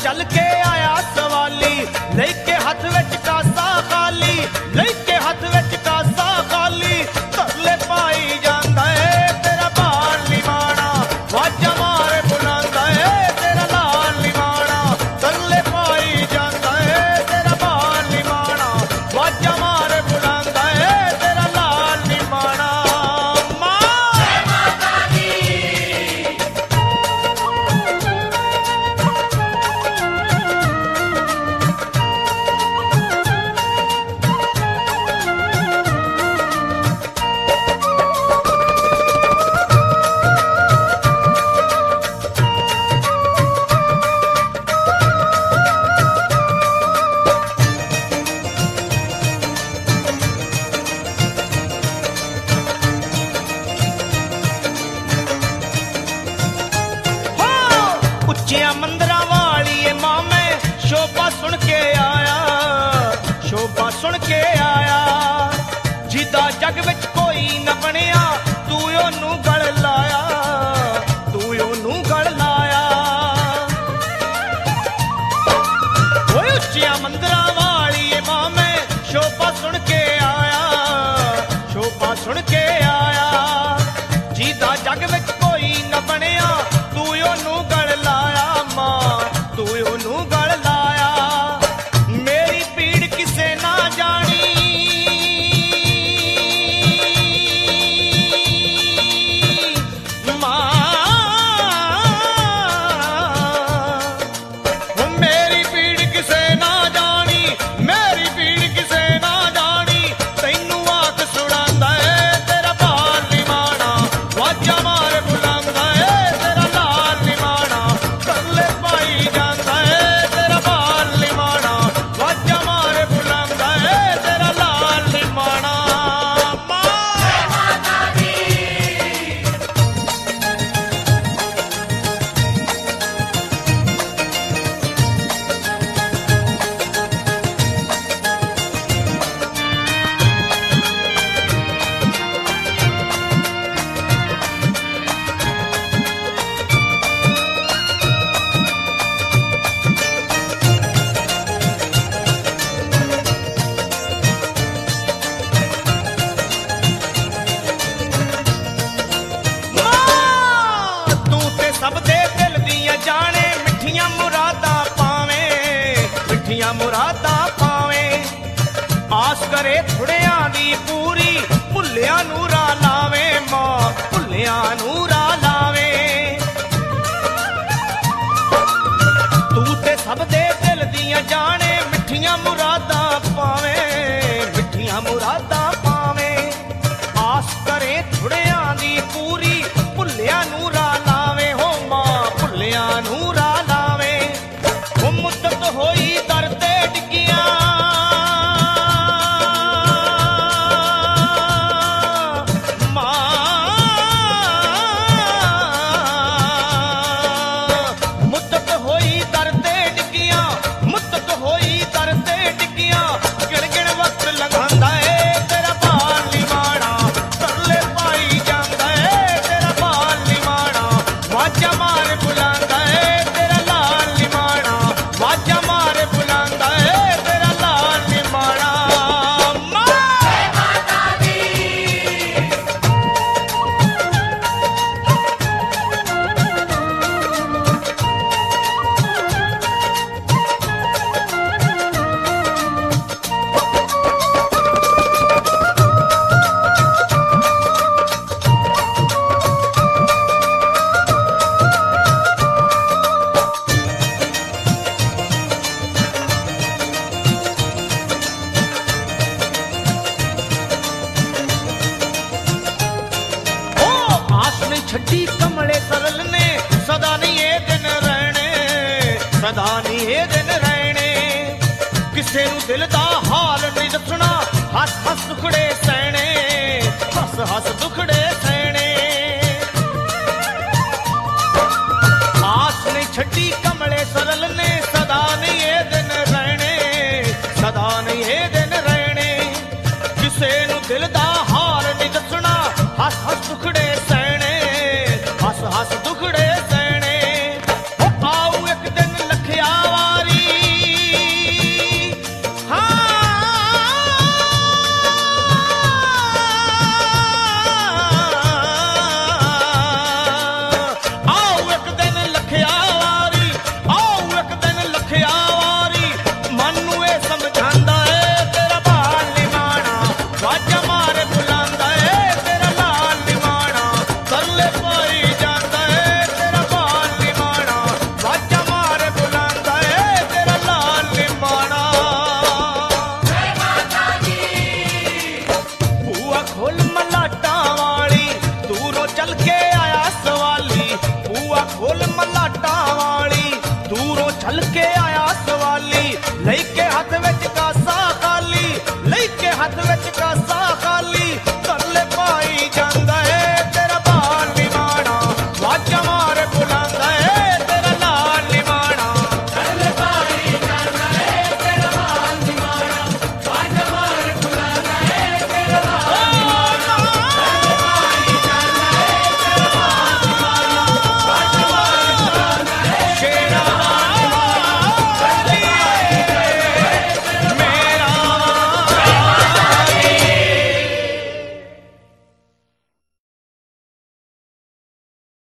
चल के आया सवाली, लेके हाथ विच कासा खाली, लेके हाथ विच कासा खाली, तरले पाई जांदा है तेरा बाल निमाना, वाजा मारे बुलांदा है तेरा लाल निमाना, तरले पाई जांदा है तेरा बाल निमाना, वाजा मारे बुलांदा है तेरा लाल निमाना। ਉੱਚਿਆਂ ਮੰਦਰਾਂ ਵਾਲੀਏ ਮਾਂ ਮੈਂ ਸ਼ੋਭਾ ਸੁਣ ਕੇ ਆਇਆ, ਸ਼ੋਭਾ ਸੁਣ ਕੇ ਆਇਆ, ਜਿਹਦਾ ਜੱਗ ਵਿੱਚ ਕੋਈ ਨਾ ਬਣਿਆ ਤੂੰ ਉਹਨੂੰ ਗਲ ਲਾਇਆ, ਤੂੰ ਉਹਨੂੰ ਗਲ ਲਾਇਆ। ਓਏ ਉੱਚਿਆਂ ਮੰਦਰਾਂ ਵਾਲੀਏ ਮਾਂ ਮੈਂ ਸ਼ੋਭਾ ਸੁਣ ਕੇ ਆਇਆ, ਸ਼ੋਭਾ ਸੁਣ ਕੇ ਆਇਆ, ਜਿਹਦਾ ਜੱਗ ਵਿੱਚ ਕੋਈ ਨਾ ਬਣਿਆ ਤੂੰ ਉਹਨੂੰ ਗਲ ਲਾਇਆ, ਮਾਂ ਤੂੰ ਉਹਨੂੰ ਗਲ ਲਾਇਆ। ਮੇਰੀ ਪੀੜ ਕਿਸੇ ਨਾ ਜਾਣੀ, ਮਾਂ ਮੇਰੀ ਪੀੜ ਕਿਸੇ ਨਾ ਜਾਣੀ, ਮੇਰੀ ਪੀੜ ਕਿਸੇ ਨਾ ਜਾਣੀ, ਤੈਨੂੰ ਆਖ ਸੁਣਾਂਦਾ ਏ ਤੇਰਾ ਬਾਲ ਨਿਮਾਣਾ, ਵਾਜਾ ਮਾਰ ਬੁਲਾਂਦਾ ਏ ਤੇਰਾ ਲਾਲ ਨਿਮਾਣਾ, ਤਰਲੇ ਪਾਈ ਜਾਂਦਾ ਏ ਤੇਰਾ ਬਾਲ ਨਿਮਾਣਾ, ਵਾਜਾ ਮਾਰ ਬੁਲਾਂਦਾ ਏ ਤੇਰਾ ਲਾਲ ਨਿਮਾਣਾ। ਤੂੰ ਤੇ ਸਭ ਦੇ ਦਿਲ ਦੀਆਂ ਜਾਣੇ, ਮਿੱਠੀਆਂ ਮੁਰਾਦਾਂ ਪਾਵੇਂ, ਮਿੱਠੀਆਂ ਮੁਰਾਦਾਂ ਪਾਵੇਂ, ਆਸ ਕਰੇ ਥੁੜਿਆਂ ਦੀ ਪੂਰੀ, ਭੁੱਲਿਆਂ ਨੂੰ ਰਾਹ ਲਾਵੇਂ, ਮਾਂ ਭੁੱਲਿਆਂ ਨੂੰ ਰਾਹ ਲਾਵੇਂ। ਤੂੰ ਤੇ ਸਭ ਦੇ ਦਿਲ ਦੀਆਂ ਜਾਣੇ, ਮਿੱਠੀਆਂ ਮੁਰਾਦਾਂ ਪਾਵੇਂ, ਮਿੱਠੀਆਂ ਮੁਰਾਦਾਂ ਪਾਵੇਂ, ਆਸ ਕਰੇ ਥੁੜਿਆਂ ਦੀ ਪੂਰੀ, ਭੁੱਲਿਆਂ ਨੂੰ ਰਾਹ ਲਾਵੇਂ, ਹੋ ਮਾਂ ਭੁੱਲਿਆਂ ਨੂੰ ਰਾਹ ਲਾਵੇਂ। ਉਹ ਮੁੱਦਤ ਹੋਈ ਦਰ ਤੇ ਡਿੱਗੀਆਂ, ਮਾਂ ਮੁੱਦਤ ਹੋਈ ਦਰ ਤੇ ਡਿੱਗੀਆਂ, ਮੁੱਦਤ ਹੋਈ ਦਰ ਤੇ ਡਿੱਗੀਆਂ, ਗਿਣ ਗਿਣ ਵਕਤ ਲੰਘਾਂਦਾ ਏ ਤੇਰਾ ਬਾਲ ਨਿਮਾਣਾ, ਤਰਲੇ ਪਾਈ ਜਾਂਦਾ ਏ ਤੇਰਾ ਬਾਲ ਨਿਮਾਣਾ, ਵਾਜਾ ਮਾਰ ਬੁਲਾਂਦਾ ਏ ਤੇਰਾ ਲਾਲ ਨਿਮਾਣਾ, ਵਾਜਾ ਮਾਰ ਬੁਲਾਂਦਾ ਏ ਤੇਰਾ ਲਾਲ ਨਿਮਾਣਾ। ਛੱਡੀ ਕਮਲੇ ਸਰਲ ਨੇ, ਸਦਾ ਨਹੀਂ ਇਹ ਦਿਨ ਰਹਿਣੇ, ਸਦਾ ਨਹੀਂ ਇਹ ਦਿਨ ਰਹਿਣੇ, ਕਿਸੇ ਨੂੰ ਦਿਲ ਦਾ ਹਾਲ ਨਹੀਂ ਦੱਸਣਾ, ਹੱਸ ਹੱਸ ਦੁਖੜੇ ਸਹਿਣੇ, ਹੱਸ ਹੱਸ ਦੁਖੜੇ ਸਹਿਣੇ। ਆਸ ਨਹੀਂ ਛੱਡੀ ਕਮਲੇ ਸਰਲ ਨੇ, ਸਦਾ ਨਹੀਂ ਇਹ ਦਿਨ ਰਹਿਣੇ, ਸਦਾ ਨਹੀਂ ਇਹ ਦਿਨ ਰਹਿਣੇ, ਕਿਸੇ ਨੂੰ ਦਿਲ ਦਾ ਹਾਲ ਨਹੀਂ ਦੱਸਣਾ, ਹੱਸ ਹੱਸ ਦੁਖੜੇ ਸਹਿਣੇ, ਹੱਸ ਹੱਸ ਦੁਖੜੇ ਸਹਿਣੇ। ਆਊ ਇੱਕ ਦਿਨ ਲਖਿਆ ਵਾ ਚੱਲ ਕੇ ਆਇਆ ਸਵਾਲੀ ਲੈ ਕੇ ਹੱਥ ਵਿੱਚ ਕਾਸਾ ਖਾਲੀ ਲੈ ਕੇ ਹੱਥ ਵਿੱਚ ਕਾਸਾ